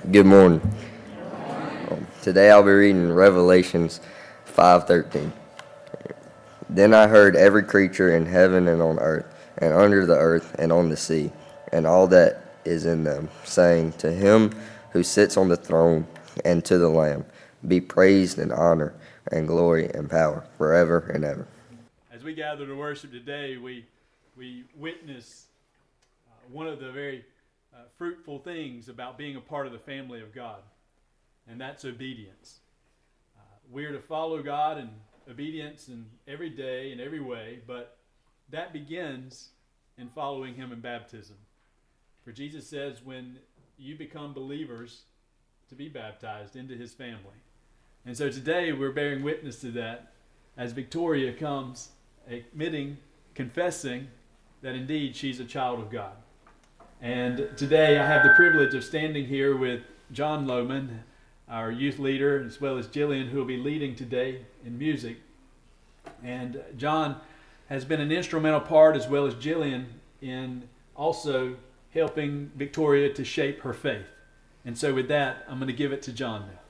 Good morning. Today I'll be reading Revelations 5:13. Then I heard every creature in heaven and on earth, and under the earth and on the sea, and all that is in them, saying, To him who sits on the throne and to the Lamb, be praised and honor and glory and power forever and ever. As we gather to worship today, we witness one of the very fruitful things about being a part of the family of God, and that's obedience. We're to follow God in obedience in every day, in every way, but that begins in following Him in baptism. For Jesus says when you become believers, to be baptized into His family. And so today we're bearing witness to that as Victoria comes admitting, confessing that indeed she's a child of God. And today I have the privilege of standing here with John Lohman, our youth leader, as well as Jillian, who will be leading today in music. And John has been an instrumental part, as well as Jillian, in also helping Victoria to shape her faith. And so with that, I'm going to give it to John now.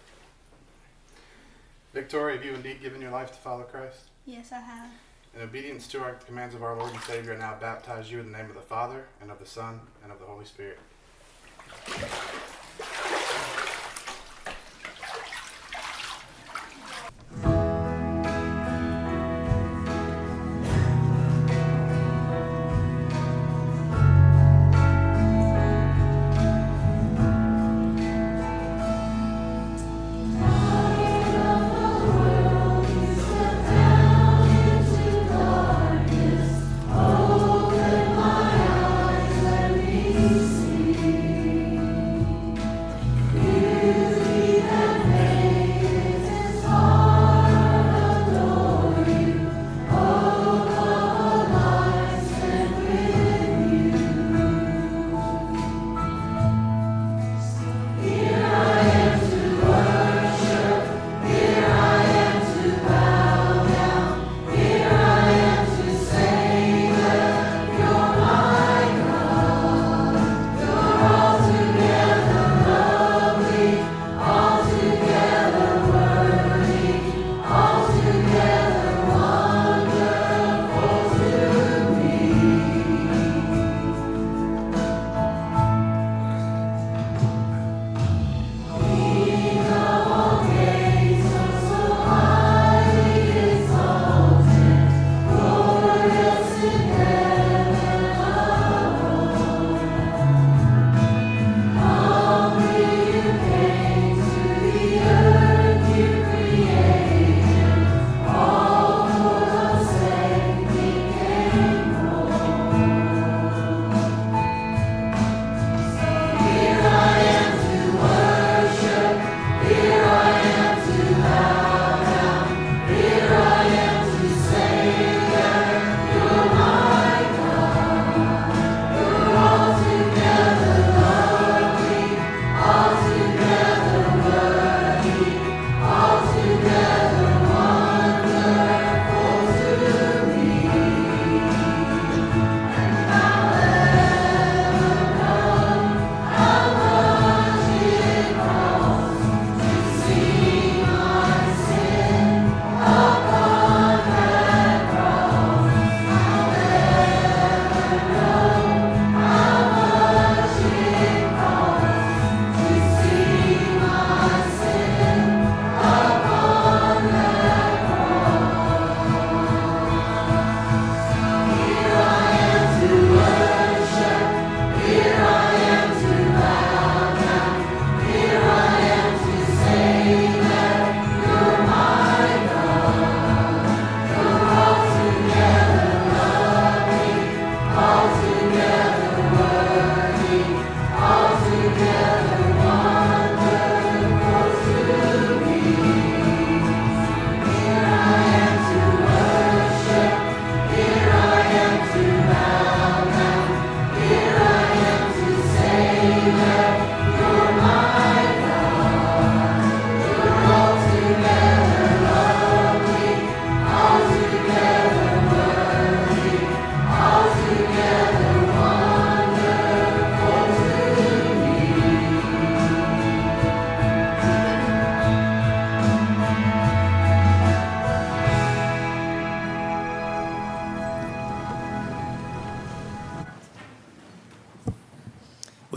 Victoria, have you indeed given your life to follow Christ? Yes, I have. In obedience to our commands of our Lord and Savior, I now baptize you in the name of the Father, and of the Son, and of the Holy Spirit. See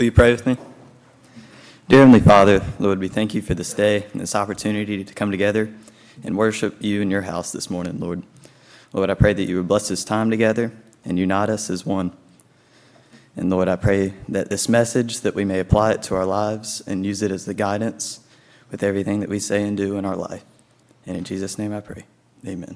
Will you pray with me? Dear Heavenly Father, Lord, we thank you for this day and this opportunity to come together and worship you in your house this morning, Lord. Lord, I pray that you would bless this time together and unite us as one. And Lord, I pray that this message, that we may apply it to our lives and use it as the guidance with everything that we say and do in our life. And in Jesus' name I pray. Amen.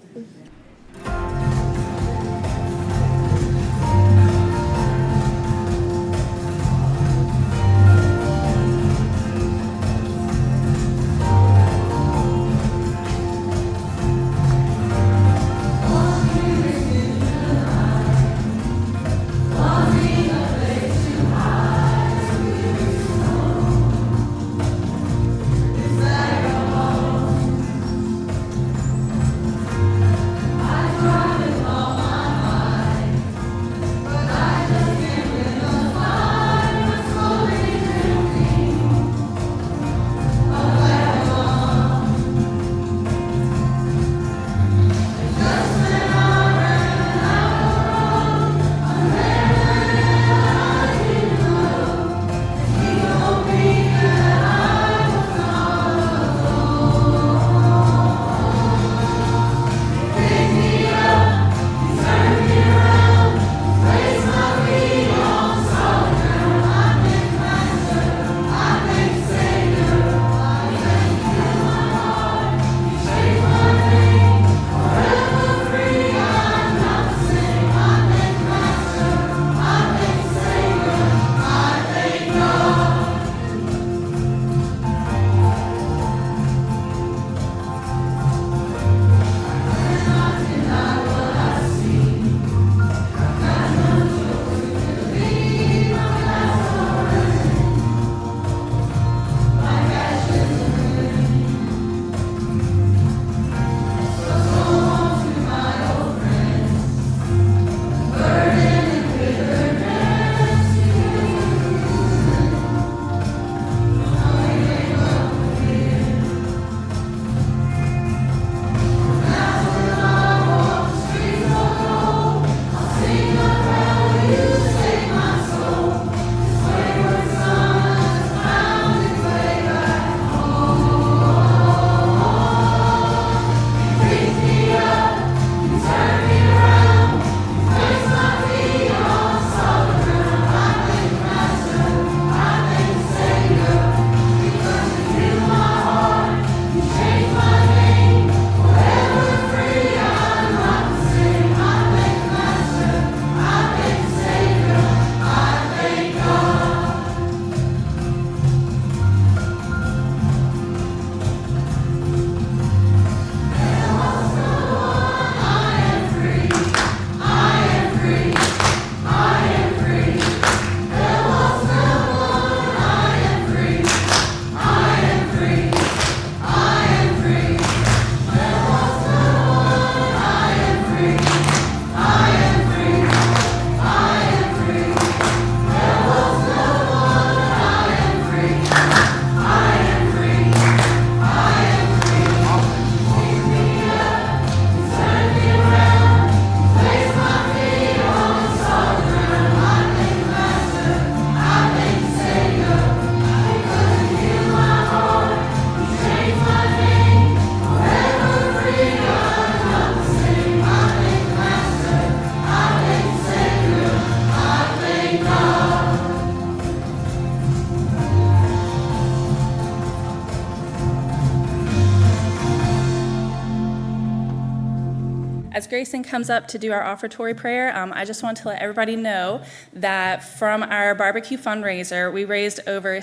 As Grayson comes up to do our offertory prayer, I just want to let everybody know that from our barbecue fundraiser, we raised over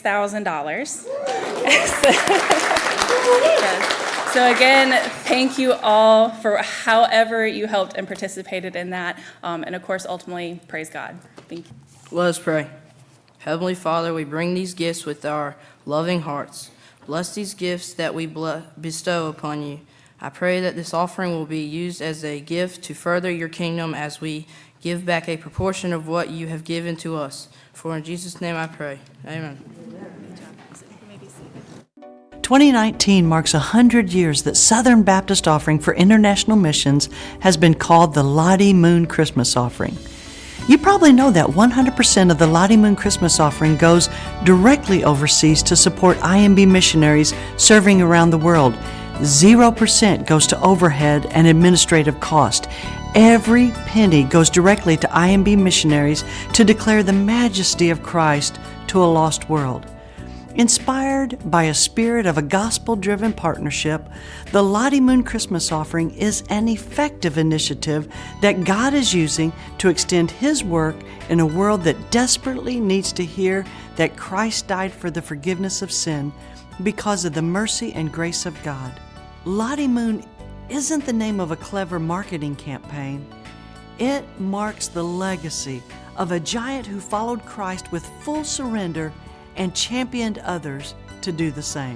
$6,000. Yes. So again, thank you all for however you helped and participated in that. And of course, ultimately, praise God. Thank you. Let us pray. Heavenly Father, we bring these gifts with our loving hearts. Bless these gifts that we bestow upon you. I pray that this offering will be used as a gift to further your kingdom as we give back a proportion of what you have given to us. For in Jesus' name I pray. Amen. 2019 marks 100 years that Southern Baptist Offering for International Missions has been called the Lottie Moon Christmas Offering. You probably know that 100% of the Lottie Moon Christmas offering goes directly overseas to support IMB missionaries serving around the world. 0% goes to overhead and administrative cost. Every penny goes directly to IMB missionaries to declare the majesty of Christ to a lost world. Inspired by a spirit of a gospel-driven partnership, the Lottie Moon Christmas Offering is an effective initiative that God is using to extend His work in a world that desperately needs to hear that Christ died for the forgiveness of sin because of the mercy and grace of God. Lottie Moon isn't the name of a clever marketing campaign. It marks the legacy of a giant who followed Christ with full surrender and championed others to do the same.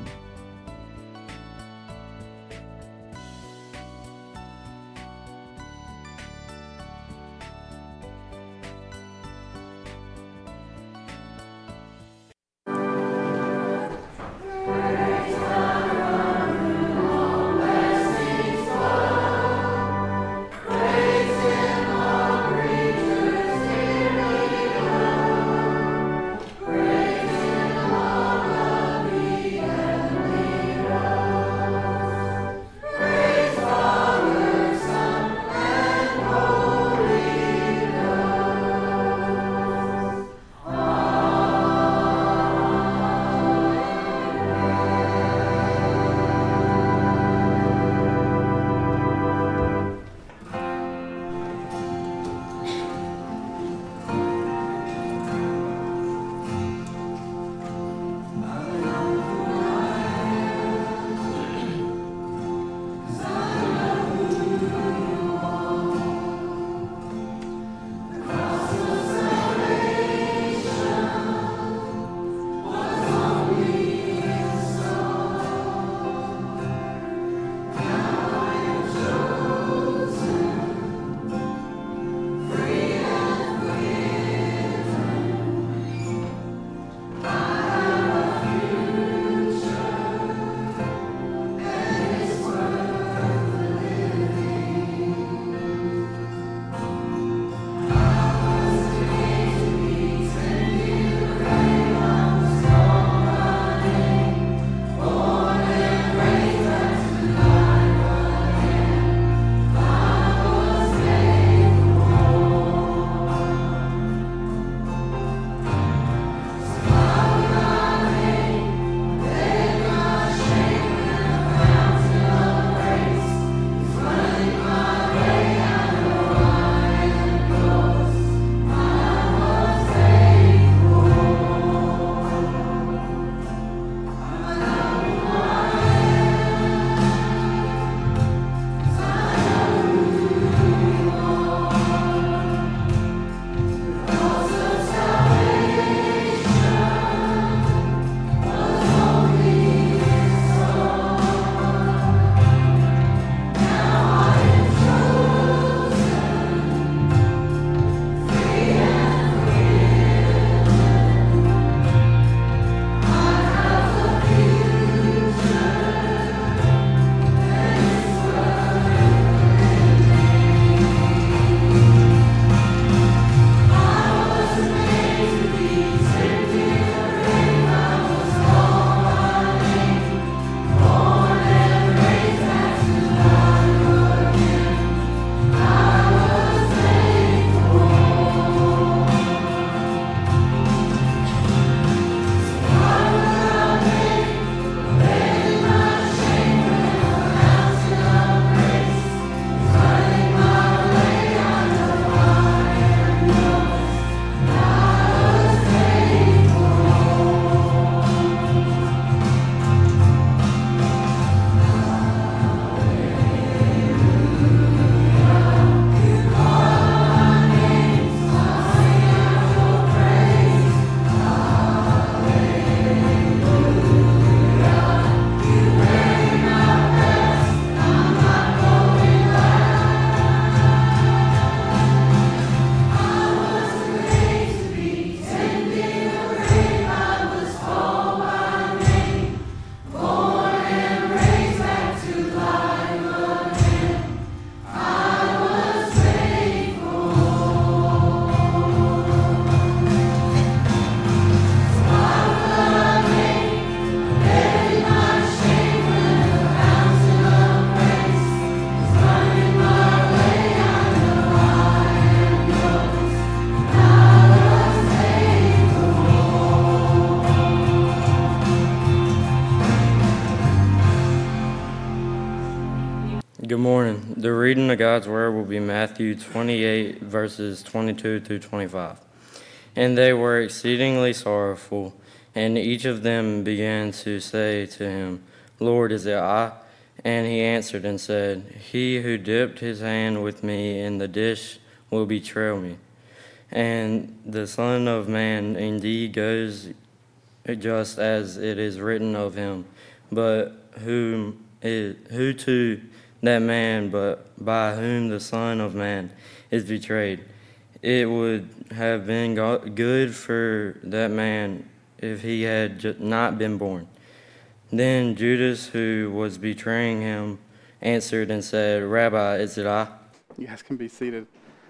morning. The reading of God's Word will be Matthew 28, verses 22 through 25. And they were exceedingly sorrowful, and each of them began to say to him, Lord, is it I? And he answered and said, He who dipped his hand with me in the dish will betray me. And the Son of Man indeed goes just as it is written of him. But who to that man but by whom the Son of Man is betrayed? It would have been good for that man if he had not been born. Then Judas, who was betraying him, answered and said, Rabbi, is it I? You guys can be seated.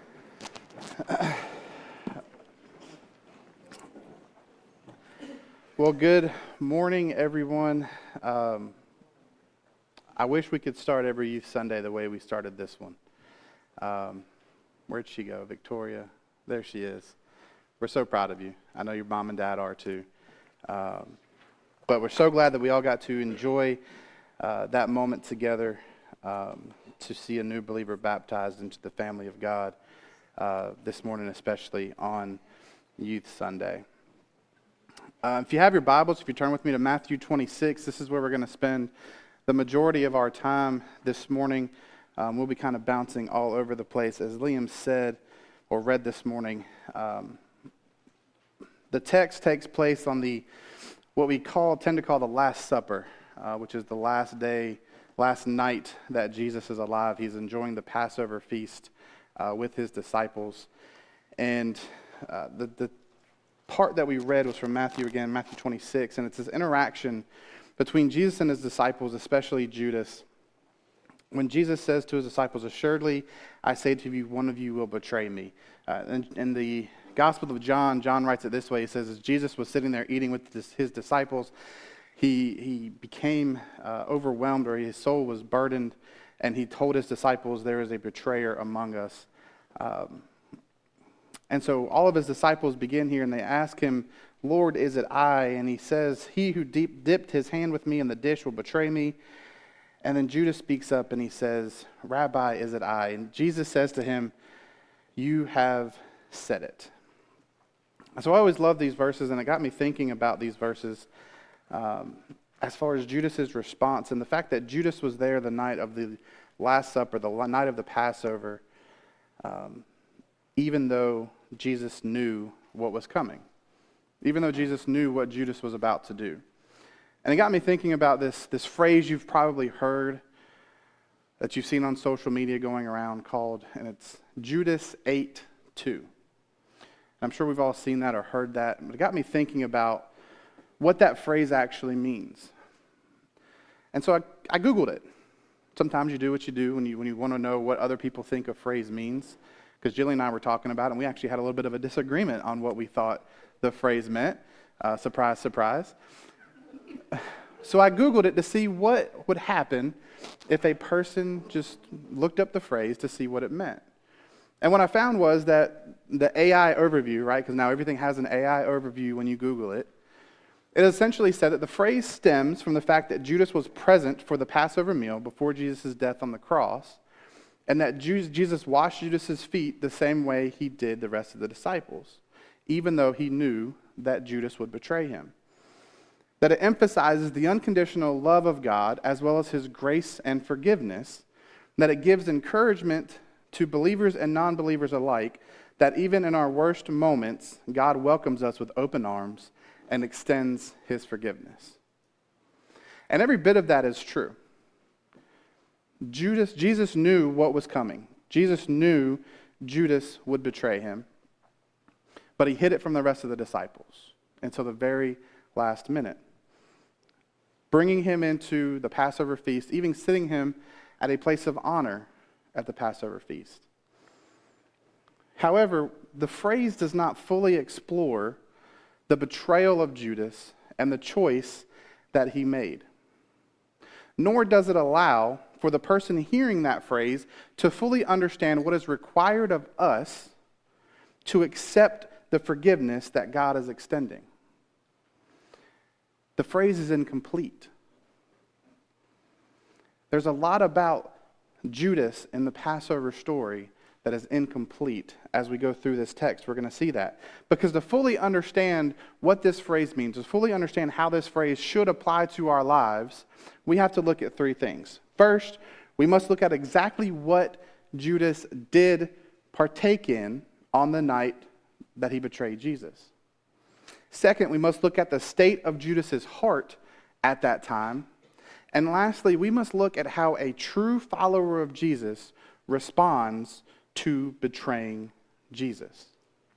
Well, good morning, everyone. I wish we could start every Youth Sunday the way we started this one. Where'd she go? Victoria. There she is. We're so proud of you. I know your mom and dad are too. But we're so glad that we all got to enjoy that moment together to see a new believer baptized into the family of God this morning, especially on Youth Sunday. If you have your Bibles, if you turn with me to Matthew 26, this is where we're going to spend the majority of our time this morning. We'll be kind of bouncing all over the place. As Liam said or read this morning, the text takes place on what we tend to call the Last Supper, which is the last night that Jesus is alive. He's enjoying the Passover feast with his disciples. And the part that we read was from Matthew 26, and it's this interaction between Jesus and his disciples, especially Judas, when Jesus says to his disciples, Assuredly, I say to you, one of you will betray me. In the Gospel of John, John writes it this way. He says, as Jesus was sitting there eating with his disciples, he became overwhelmed, or his soul was burdened, and he told his disciples, there is a betrayer among us. And so all of his disciples begin here, and they ask him, Lord, is it I? And he says, he who dipped his hand with me in the dish will betray me. And then Judas speaks up and he says, Rabbi, is it I? And Jesus says to him, you have said it. So I always love these verses, and it got me thinking about these verses as far as Judas's response and the fact that Judas was there the night of the Last Supper, the night of the Passover, even though Jesus knew what was coming, even though Jesus knew what Judas was about to do. And it got me thinking about this phrase you've probably heard, that you've seen on social media going around, and it's Judas ate too. I'm sure we've all seen that or heard that, but it got me thinking about what that phrase actually means. And so I Googled it. Sometimes you do what you do when you want to know what other people think a phrase means, because Jillian and I were talking about it, and we actually had a little bit of a disagreement on what we thought the phrase meant. Surprise, surprise. So I Googled it to see what would happen if a person just looked up the phrase to see what it meant. And what I found was that the AI overview, right, because now everything has an AI overview when you Google it, it essentially said that the phrase stems from the fact that Judas was present for the Passover meal before Jesus' death on the cross, and that Jesus washed Judas's feet the same way he did the rest of the disciples, even though he knew that Judas would betray him. That it emphasizes the unconditional love of God as well as his grace and forgiveness, that it gives encouragement to believers and non-believers alike, that even in our worst moments, God welcomes us with open arms and extends his forgiveness. And every bit of that is true. Jesus knew what was coming. Jesus knew Judas would betray him, but he hid it from the rest of the disciples until the very last minute, bringing him into the Passover feast, even sitting him at a place of honor at the Passover feast. However, the phrase does not fully explore the betrayal of Judas and the choice that he made. Nor does it allow for the person hearing that phrase to fully understand what is required of us to accept the forgiveness that God is extending. The phrase is incomplete. There's a lot about Judas in the Passover story that is incomplete. As we go through this text, we're going to see that. Because to fully understand what this phrase means, to fully understand how this phrase should apply to our lives, we have to look at three things. First, we must look at exactly what Judas did partake in on the night that he betrayed Jesus. Second, we must look at the state of Judas's heart at that time. And lastly, we must look at how a true follower of Jesus responds to betraying Jesus.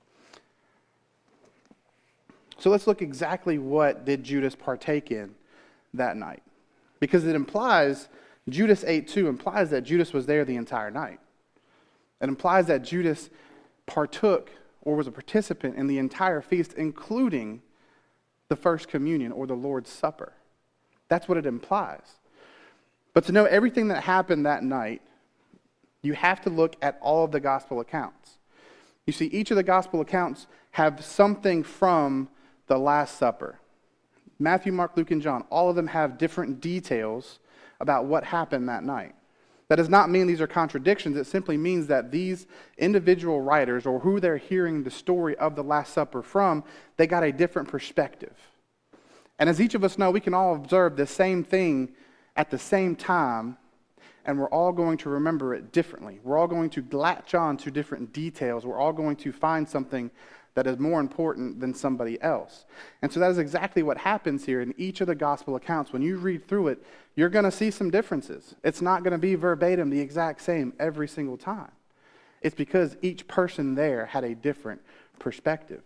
So let's look exactly what did Judas partake in that night. Because it implies, Judas 8:2 implies that Judas was there the entire night. It implies that Judas partook or was a participant in the entire feast, including the first communion or the Lord's Supper. That's what it implies. But to know everything that happened that night, you have to look at all of the gospel accounts. You see, each of the gospel accounts have something from the Last Supper. Matthew, Mark, Luke, and John, all of them have different details about what happened that night. That does not mean these are contradictions. It simply means that these individual writers, or who they're hearing the story of the Last Supper from, they got a different perspective. And as each of us know, we can all observe the same thing at the same time, and we're all going to remember it differently. We're all going to latch on to different details. We're all going to find something that is more important than somebody else. And so that is exactly what happens here in each of the gospel accounts. When you read through it, you're going to see some differences. It's not going to be verbatim the exact same every single time. It's because each person there had a different perspective.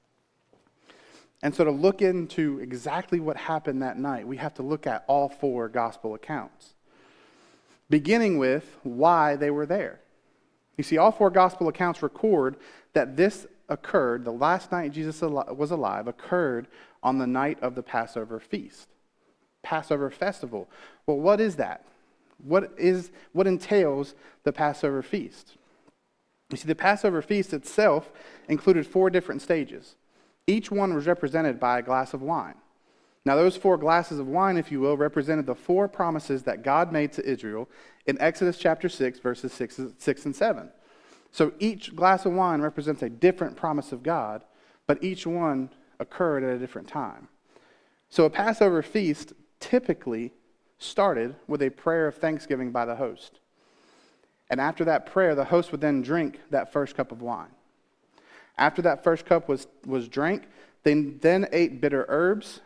And so to look into exactly what happened that night, we have to look at all four gospel accounts, beginning with why they were there. You see, all four gospel accounts record that this occurred, the last night Jesus was alive, occurred on the night of the Passover feast. Passover festival. Well, what is that? What entails the Passover feast? You see, the Passover feast itself included 4 different stages. Each one was represented by a glass of wine. Now, those 4 glasses of wine, if you will, represented the 4 promises that God made to Israel in Exodus chapter 6, verses 6 and 7. So each glass of wine represents a different promise of God, but each one occurred at a different time. So a Passover feast typically started with a prayer of thanksgiving by the host. And after that prayer, the host would then drink that first cup of wine. After that first cup was drank, they then ate bitter herbs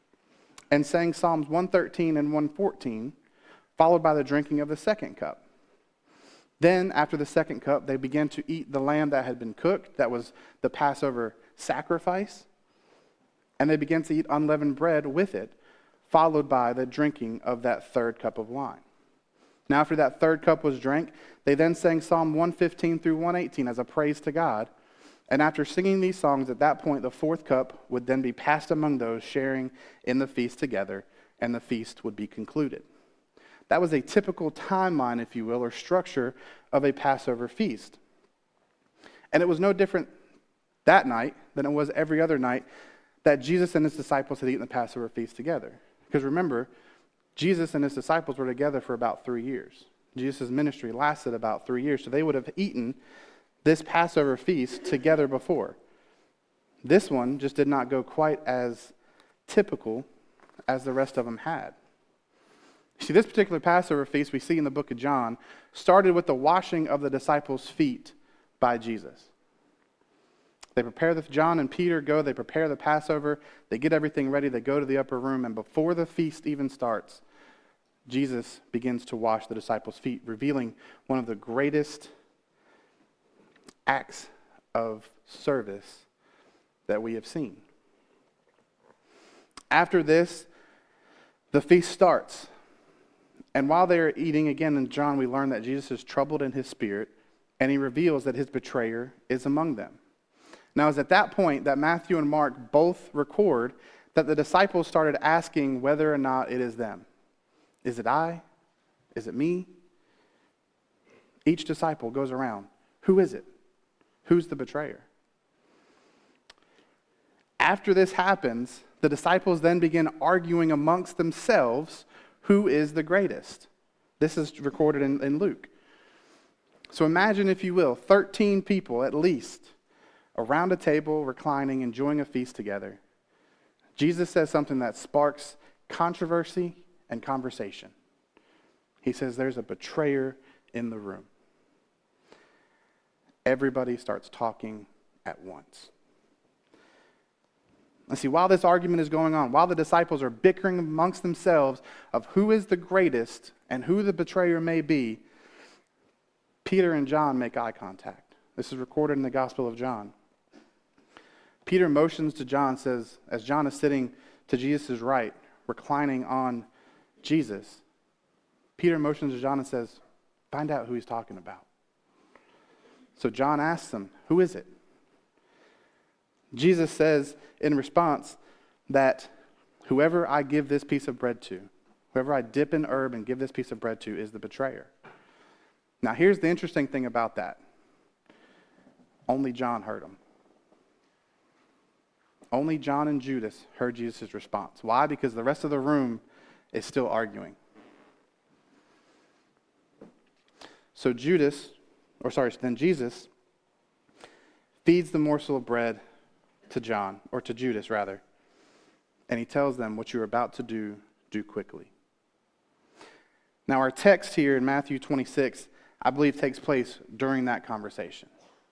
and sang Psalms 113 and 114, followed by the drinking of the second cup. Then, after the second cup, they began to eat the lamb that had been cooked, that was the Passover sacrifice, and they began to eat unleavened bread with it, followed by the drinking of that third cup of wine. Now, after that third cup was drank, they then sang Psalm 115 through 118 as a praise to God. And after singing these songs, at that point, the fourth cup would then be passed among those sharing in the feast together, and the feast would be concluded. That was a typical timeline, if you will, or structure of a Passover feast. And it was no different that night than it was every other night that Jesus and his disciples had eaten the Passover feast together. Because remember, Jesus and his disciples were together for about 3 years. Jesus' ministry lasted about 3 years, so they would have eaten this Passover feast together before. This one just did not go quite as typical as the rest of them had. See, this particular Passover feast we see in the book of John started with the washing of the disciples' feet by Jesus. John and Peter go, they prepare the Passover, they get everything ready, they go to the upper room, and before the feast even starts, Jesus begins to wash the disciples' feet, revealing one of the greatest acts of service that we have seen. After this, the feast starts. And while they are eating, again in John, we learn that Jesus is troubled in his spirit, and he reveals that his betrayer is among them. Now, it's at that point that Matthew and Mark both record that the disciples started asking whether or not it is them. Is it I? Is it me? Each disciple goes around. Who is it? Who's the betrayer? After this happens, the disciples then begin arguing amongst themselves who is the greatest. This is recorded in Luke. So imagine, if you will, 13 people at least around a table, reclining, enjoying a feast together. Jesus says something that sparks controversy and conversation. He says there's a betrayer in the room. Everybody starts talking at once. And see, while this argument is going on, while the disciples are bickering amongst themselves of who is the greatest and who the betrayer may be, Peter and John make eye contact. This is recorded in the Gospel of John. Peter motions to John, says, as John is sitting to Jesus' right, reclining on Jesus, Peter motions to John and says, find out who he's talking about. So John asks him, who is it? Jesus says in response that whoever I give this piece of bread to, whoever I dip in herb and give this piece of bread to, is the betrayer. Now here's the interesting thing about that. Only John heard him. Only John and Judas heard Jesus' response. Why? Because the rest of the room is still arguing. So then Jesus feeds the morsel of bread to John, or to Judas rather, and he tells them, what you're about to do, do quickly. Now our text here in Matthew 26, I believe, takes place during that conversation.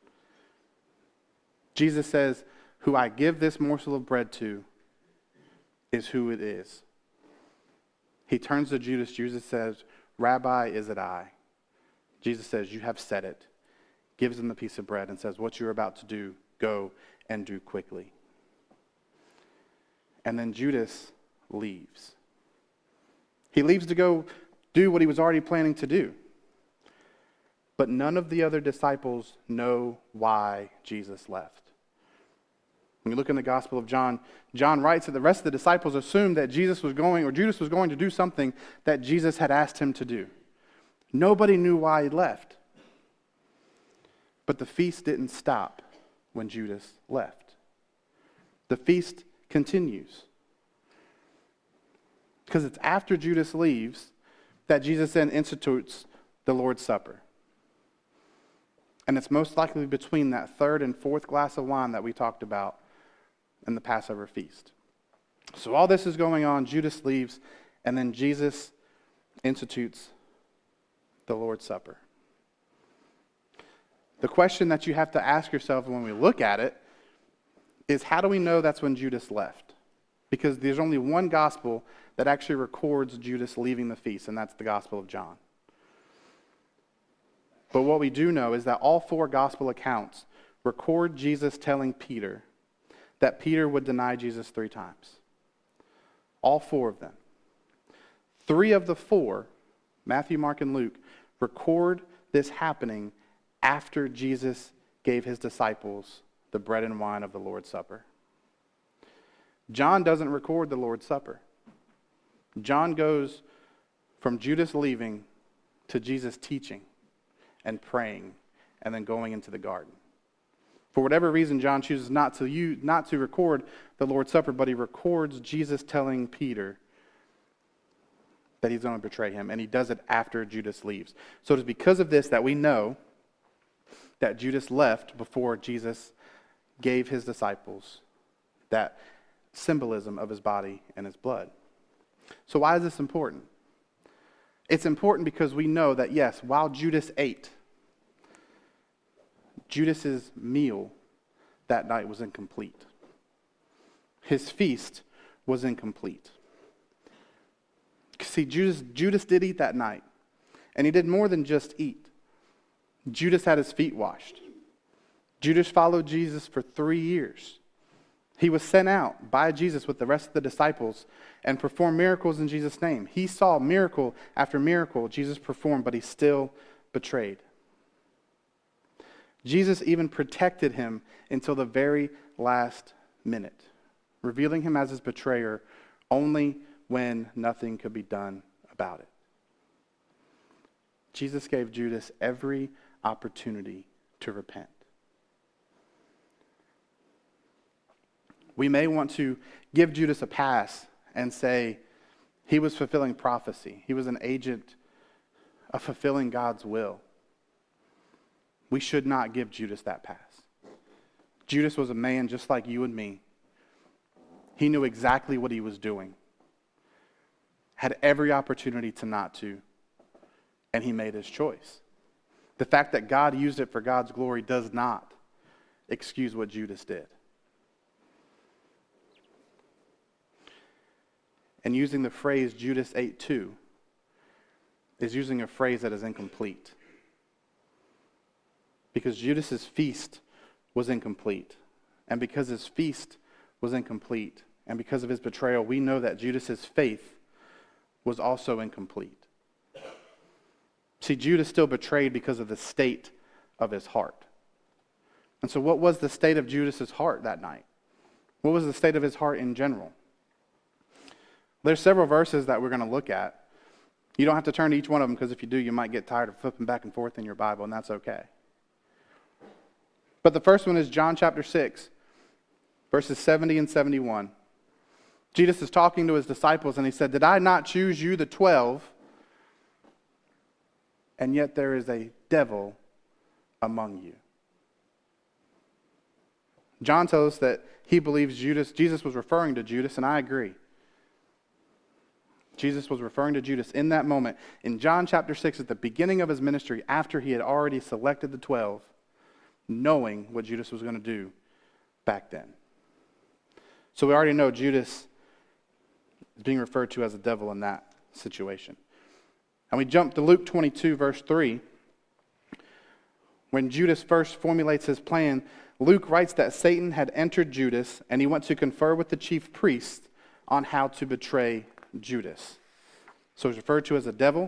Jesus says, who I give this morsel of bread to is who it is. He turns to Judas. Judas says, Rabbi, is it I? Jesus says, you have said it. Gives him the piece of bread and says, what you're about to do, go and do quickly. And then Judas leaves. He leaves to go do what he was already planning to do. But none of the other disciples know why Jesus left. When you look in the Gospel of John, John writes that the rest of the disciples assumed that Judas was going to do something that Jesus had asked him to do. Nobody knew why he left. But the feast didn't stop when Judas left. The feast continues. Because it's after Judas leaves that Jesus then institutes the Lord's Supper. And it's most likely between that third and fourth glass of wine that we talked about in the Passover feast. So all this is going on, Judas leaves, and then Jesus institutes the Lord's Supper. The question that you have to ask yourself when we look at it is, how do we know that's when Judas left? Because there's only one gospel that actually records Judas leaving the feast, and that's the Gospel of John. But what we do know is that all four gospel accounts record Jesus telling Peter that Peter would deny Jesus 3 times. All four of them. 3 of the 4, Matthew, Mark, and Luke, record this happening after Jesus gave his disciples the bread and wine of the Lord's Supper. John doesn't record the Lord's Supper. John goes from Judas leaving to Jesus teaching and praying and then going into the garden. For whatever reason, John chooses not to record the Lord's Supper, but he records Jesus telling Peter that he's going to betray him, and he does it after Judas leaves. So it is because of this that we know that Judas left before Jesus gave his disciples that symbolism of his body and his blood. So why is this important? It's important because we know that, yes, while Judas ate, Judas's meal that night was incomplete. His feast was incomplete. See, Judas did eat that night, and he did more than just eat. Judas had his feet washed. Judas followed Jesus for 3 years. He was sent out by Jesus with the rest of the disciples and performed miracles in Jesus' name. He saw miracle after miracle Jesus performed, but he still betrayed. Jesus even protected him until the very last minute, revealing him as his betrayer only when nothing could be done about it. Jesus gave Judas every opportunity to repent. We may want to give Judas a pass and say he was fulfilling prophecy. He was an agent of fulfilling God's will, we should not give Judas that pass. Judas was a man just like you and me. He knew exactly what he was doing, had every opportunity to not to, and he made his choice. The fact that God used it for God's glory does not excuse what Judas did. And using the phrase Judas ate too is using a phrase that is incomplete. Because Judas's feast was incomplete. And because his feast was incomplete, and because of his betrayal, we know that Judas's faith was also incomplete. See, Judas still betrayed because of the state of his heart. And so what was the state of Judas's heart that night? What was the state of his heart in general? There's several verses that we're going to look at. You don't have to turn to each one of them, because if you do, you might get tired of flipping back and forth in your Bible, and that's okay. But the first one is John chapter 6, verses 70 and 71. Jesus is talking to his disciples, and he said, "Did I not choose you, the 12? And yet there is a devil among you." John tells us that he believes Jesus was referring to Judas, and I agree. Jesus was referring to Judas in that moment. In John chapter 6, at the beginning of his ministry, after he had already selected the 12, knowing what Judas was going to do back then. So we already know Judas is being referred to as a devil in that situation. And we jump to Luke 22, verse 3. When Judas first formulates his plan, Luke writes that Satan had entered Judas, and he went to confer with the chief priests on how to betray Judas. So he's referred to as a devil,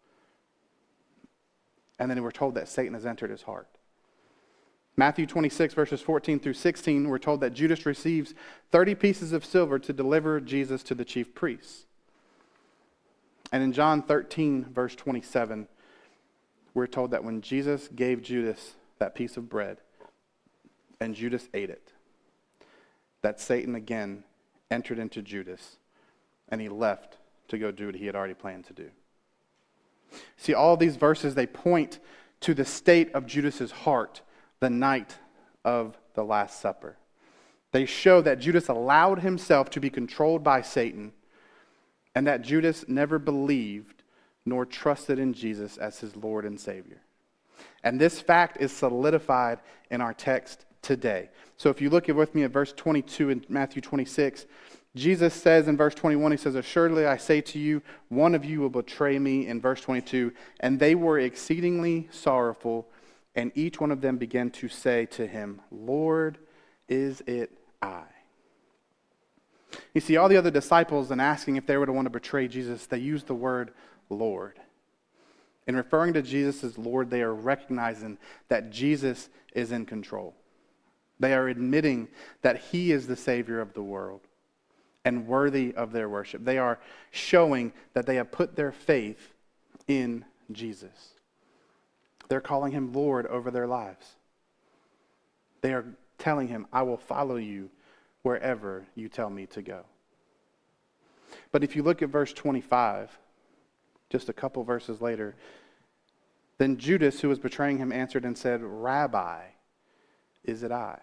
and then we're told that Satan has entered his heart. Matthew 26, verses 14 through 16, we're told that Judas receives 30 pieces of silver to deliver Jesus to the chief priests. And in John 13, verse 27, we're told that when Jesus gave Judas that piece of bread, and Judas ate it, that Satan again entered into Judas, and he left to go do what he had already planned to do. See, all these verses, they point to the state of Judas's heart the night of the Last Supper. They show that Judas allowed himself to be controlled by Satan, and that Judas never believed nor trusted in Jesus as his Lord and Savior. And this fact is solidified in our text today. So if you look with me at verse 22 in Matthew 26, Jesus says in verse 21, he says, "Assuredly I say to you, one of you will betray me," in verse 22. "And they were exceedingly sorrowful, and each one of them began to say to him, 'Lord, is it I?'" You see, all the other disciples, in asking if they were to want to betray Jesus, they used the word Lord. In referring to Jesus as Lord, they are recognizing that Jesus is in control. They are admitting that he is the Savior of the world and worthy of their worship. They are showing that they have put their faith in Jesus. They're calling him Lord over their lives. They are telling him, "I will follow you wherever you tell me to go." But if you look at verse 25, just a couple verses later, then Judas, who was betraying him, answered and said, "Rabbi, is it I?"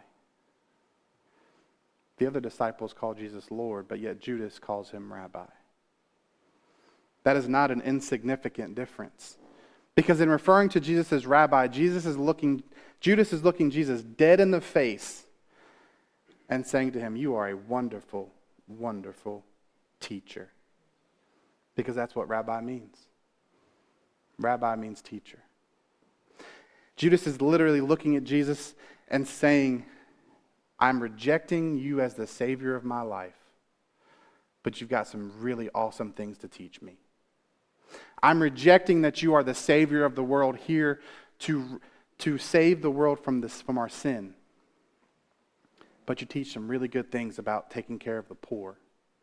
The other disciples call Jesus Lord, but yet Judas calls him Rabbi. That is not an insignificant difference. Because in referring to Jesus as Rabbi, Judas is looking Jesus dead in the face and saying to him, "You are a wonderful, wonderful teacher." Because that's what Rabbi means. Rabbi means teacher. Judas is literally looking at Jesus and saying, "I'm rejecting you as the Savior of my life, but you've got some really awesome things to teach me. I'm rejecting that you are the Savior of the world here to save the world from our sin, but you teach some really good things about taking care of the poor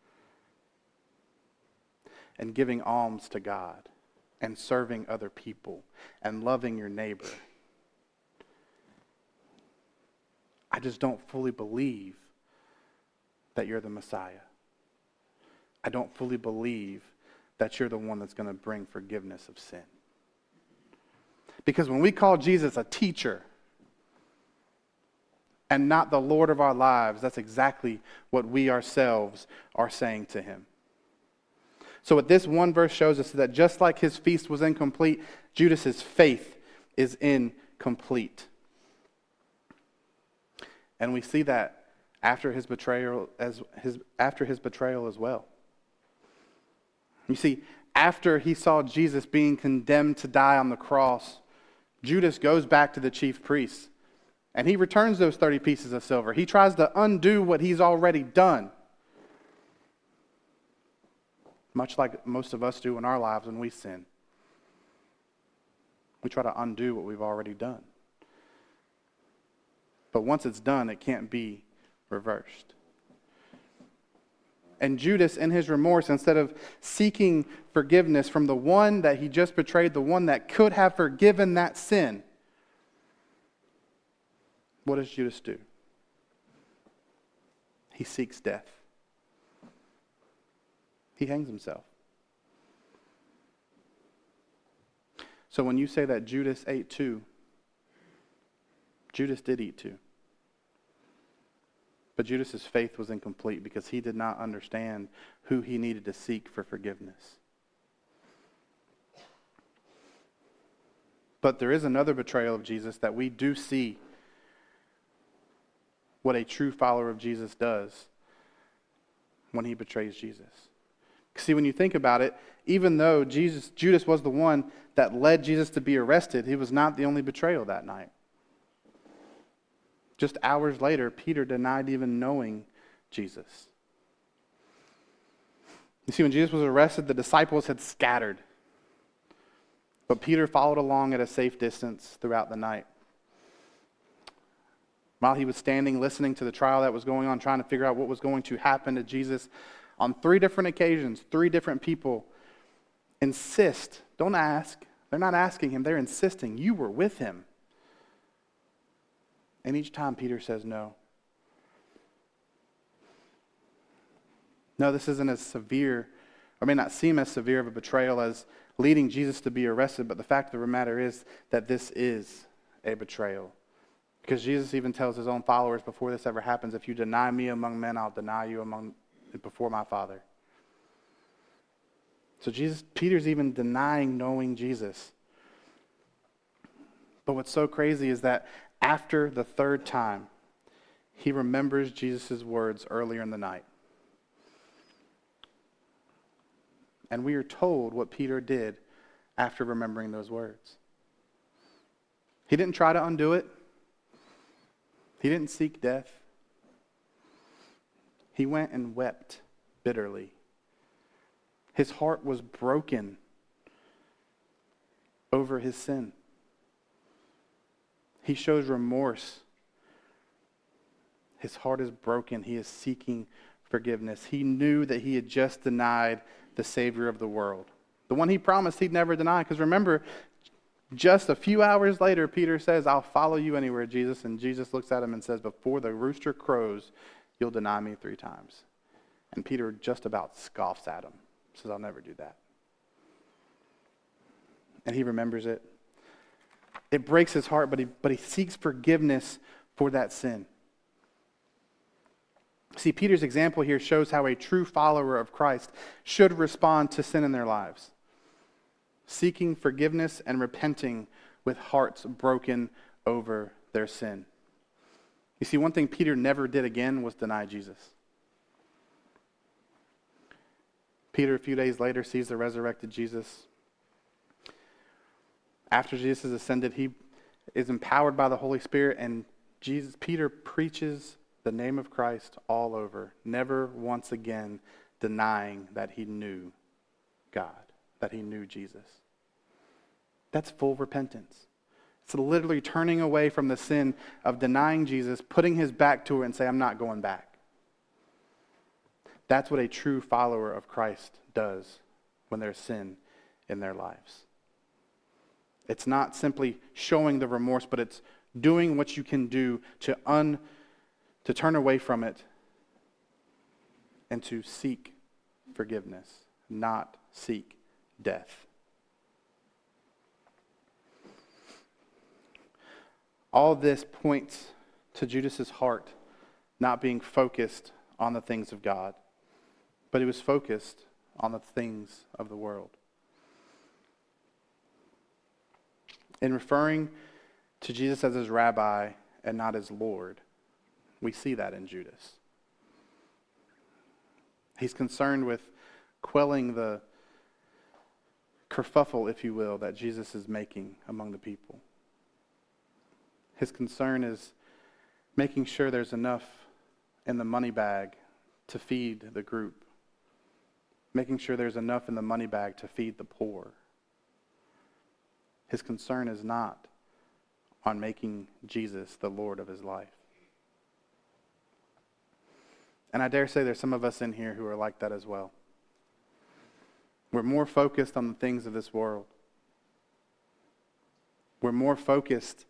and giving alms to God and serving other people and loving your neighbor. I just don't fully believe that you're the Messiah. I don't fully believe that you're the one that's going to bring forgiveness of sin." Because when we call Jesus a teacher and not the Lord of our lives, that's exactly what we ourselves are saying to him. So what this one verse shows us is that just like his feast was incomplete, Judas's faith is incomplete. And we see that after his betrayal as well. You see, after he saw Jesus being condemned to die on the cross, Judas goes back to the chief priests and he returns those 30 pieces of silver. He tries to undo what he's already done. Much like most of us do in our lives when we sin. We try to undo what we've already done. But once it's done, it can't be reversed. And Judas, in his remorse, instead of seeking forgiveness from the one that he just betrayed, the one that could have forgiven that sin, what does Judas do? He seeks death. He hangs himself. So when you say that Judas ate too, Judas did eat too. But Judas's faith was incomplete because he did not understand who he needed to seek for forgiveness. But there is another betrayal of Jesus that we do see what a true follower of Jesus does when he betrays Jesus. See, when you think about it, even though Judas was the one that led Jesus to be arrested, he was not the only betrayal that night. Just hours later, Peter denied even knowing Jesus. You see, when Jesus was arrested, the disciples had scattered. But Peter followed along at a safe distance throughout the night. While he was standing, listening to the trial that was going on, trying to figure out what was going to happen to Jesus, on 3 different occasions, 3 different people insist, don't ask, they're not asking him, they're insisting, you were with him. And each time Peter says no. No, this isn't as severe, or may not seem as severe of a betrayal as leading Jesus to be arrested, but the fact of the matter is that this is a betrayal. Because Jesus even tells his own followers before this ever happens, if you deny me among men, I'll deny you before my Father. So Peter's even denying knowing Jesus. But what's so crazy is that after the 3rd time, he remembers Jesus' words earlier in the night. And we are told what Peter did after remembering those words. He didn't try to undo it. He didn't seek death. He went and wept bitterly. His heart was broken over his sin. He shows remorse. His heart is broken. He is seeking forgiveness. He knew that he had just denied the Savior of the world, the one he promised he'd never deny. Because remember, just a few hours later, Peter says, I'll follow you anywhere, Jesus. And Jesus looks at him and says, before the rooster crows, you'll deny me 3 times. And Peter just about scoffs at him. Says, I'll never do that. And he remembers it. It breaks his heart, but he seeks forgiveness for that sin. See, Peter's example here shows how a true follower of Christ should respond to sin in their lives. Seeking forgiveness and repenting with hearts broken over their sin. You see, one thing Peter never did again was deny Jesus. Peter, a few days later, sees the resurrected Jesus. After Jesus is ascended, he is empowered by the Holy Spirit, and Peter preaches the name of Christ all over, never once again denying that he knew God, that he knew Jesus. That's full repentance. It's literally turning away from the sin of denying Jesus, putting his back to it and say, I'm not going back. That's what a true follower of Christ does when there's sin in their lives. It's not simply showing the remorse, but it's doing what you can do to turn away from it and to seek forgiveness, not seek death. All this points to Judas's heart not being focused on the things of God, but he was focused on the things of the world. In referring to Jesus as his rabbi and not as Lord, we see that in Judas. He's concerned with quelling the kerfuffle, if you will, that Jesus is making among the people. His concern is making sure there's enough in the money bag to feed the group, making sure there's enough in the money bag to feed the poor. His concern is not on making Jesus the Lord of his life. And I dare say there's some of us in here who are like that as well. We're more focused on the things of this world. We're more focused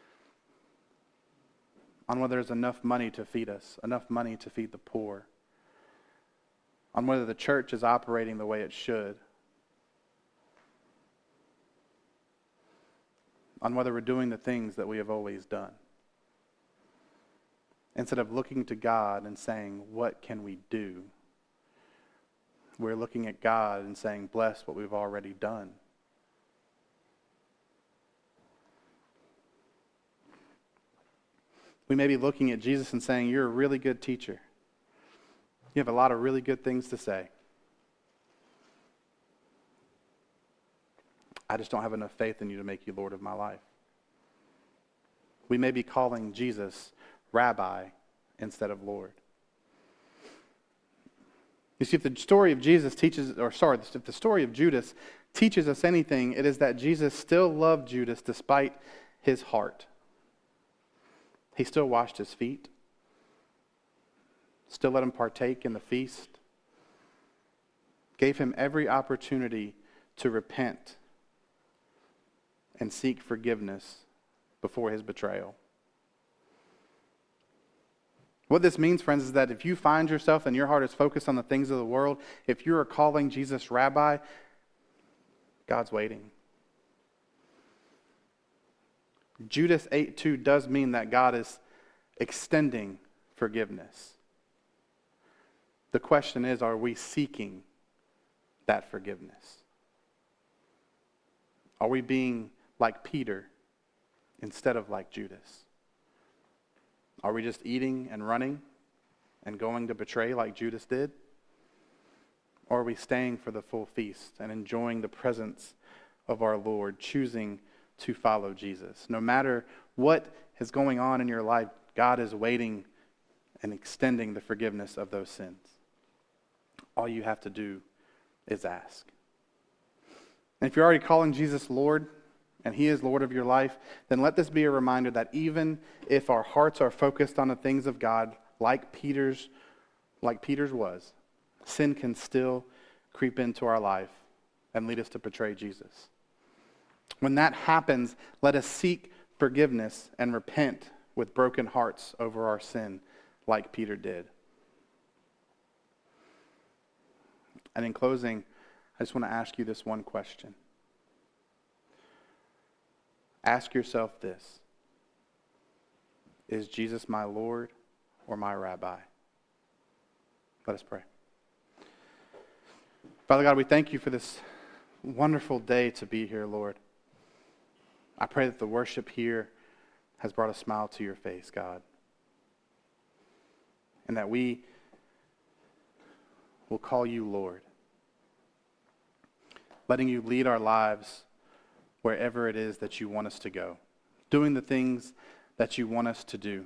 on whether there's enough money to feed us, enough money to feed the poor, on whether the church is operating the way it should, on whether we're doing the things that we have always done. Instead of looking to God and saying, what can we do? We're looking at God and saying, bless what we've already done. We may be looking at Jesus and saying, you're a really good teacher. You have a lot of really good things to say. I just don't have enough faith in you to make you Lord of my life. We may be calling Jesus Rabbi instead of Lord. You see, if the story of Jesus teaches, if the story of Judas teaches us anything, it is that Jesus still loved Judas despite his heart. He still washed his feet, still let him partake in the feast, gave him every opportunity to repent and seek forgiveness before his betrayal. What this means, friends, is that if you find yourself and your heart is focused on the things of the world, if you are calling Jesus Rabbi, God's waiting. Judas 8:2 does mean that God is extending forgiveness. The question is, are we seeking that forgiveness? Are we being like Peter instead of like Judas? Are we just eating and running and going to betray like Judas did? Or are we staying for the full feast and enjoying the presence of our Lord, choosing to follow Jesus? No matter what is going on in your life, God is waiting and extending the forgiveness of those sins. All you have to do is ask. And if you're already calling Jesus Lord, and he is Lord of your life, then let this be a reminder that even if our hearts are focused on the things of God, like Peter's was, sin can still creep into our life and lead us to betray Jesus. When that happens, let us seek forgiveness and repent with broken hearts over our sin, like Peter did. And in closing, I just want to ask you this one question. Ask yourself this: is Jesus my Lord or my Rabbi? Let us pray. Father God, we thank you for this wonderful day to be here, Lord. I pray that the worship here has brought a smile to your face, God. And that we will call you Lord, letting you lead our lives wherever it is that you want us to go, doing the things that you want us to do,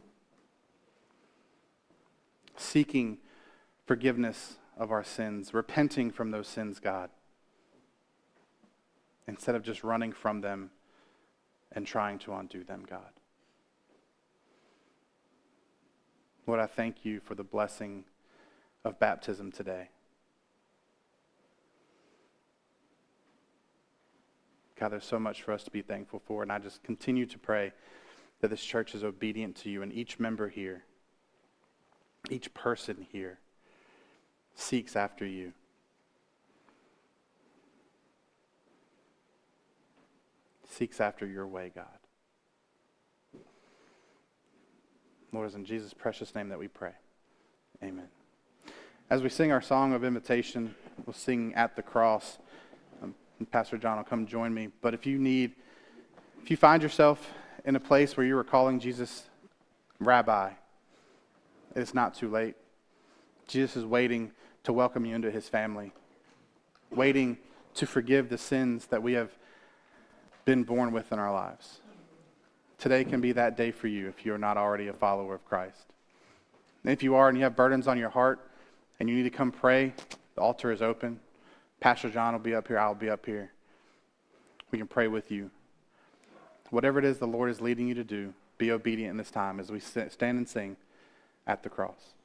seeking forgiveness of our sins, repenting from those sins, God, instead of just running from them and trying to undo them, God. Lord, I thank you for the blessing of baptism today. God, there's so much for us to be thankful for, and I just continue to pray that this church is obedient to you, and each member here, each person here, seeks after you. Seeks after your way, God. Lord, it's in Jesus' precious name that we pray. Amen. As we sing our song of invitation, we'll sing At the Cross. And Pastor John will come join me. But if you find yourself in a place where you are calling Jesus Rabbi, it's not too late. Jesus is waiting to welcome you into his family, waiting to forgive the sins that we have been born with in our lives. Today can be that day for you if you are not already a follower of Christ. And if you are and you have burdens on your heart and you need to come pray, the altar is open. Pastor John will be up here. I'll be up here. We can pray with you. Whatever it is the Lord is leading you to do, be obedient in this time as we stand and sing At the Cross.